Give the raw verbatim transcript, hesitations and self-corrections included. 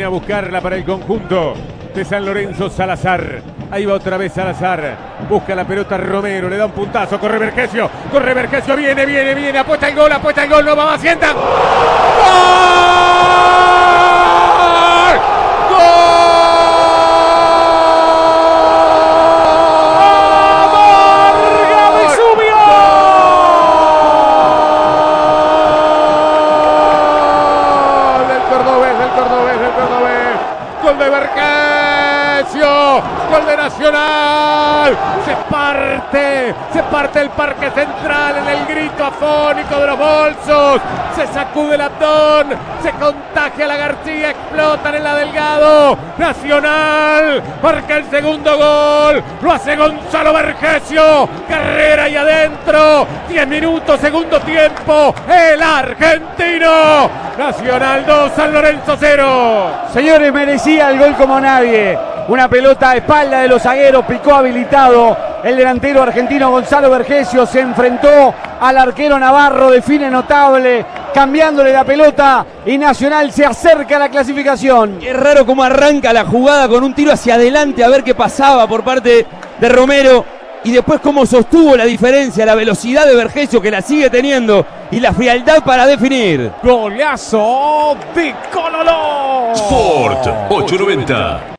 buscarla para el conjunto de San Lorenzo. Salazar, ahí va otra vez Salazar, busca la pelota Romero, le da un puntazo, corre Vergesio, corre Vergesio, viene, viene, viene, apuesta el gol, apuesta el gol, no va más, sienta. ¡Gol! Gol de Vergesio, gol de Nacional, se parte, se parte el Parque Central en el grito afónico de los bolsos, se sacude el abdón, se contagia la García, explotan en la Delgado, Nacional marca el segundo gol, lo hace Gonzalo Vergesio, carrera y adentro, diez minutos, segundo tiempo, el argentino, Nacional dos, San Lorenzo cero. Señores, merecía el gol como nadie. Una pelota a espalda de los zagueros, picó habilitado. El delantero argentino Gonzalo Vergesio se enfrentó al arquero Navarro, define notable, cambiándole la pelota y Nacional se acerca a la clasificación. Es raro cómo arranca la jugada con un tiro hacia adelante a ver qué pasaba por parte de Romero y después cómo sostuvo la diferencia, la velocidad de Vergesio que la sigue teniendo y la frialdad para definir. Golazo de Cololó. Sport ochocientos noventa.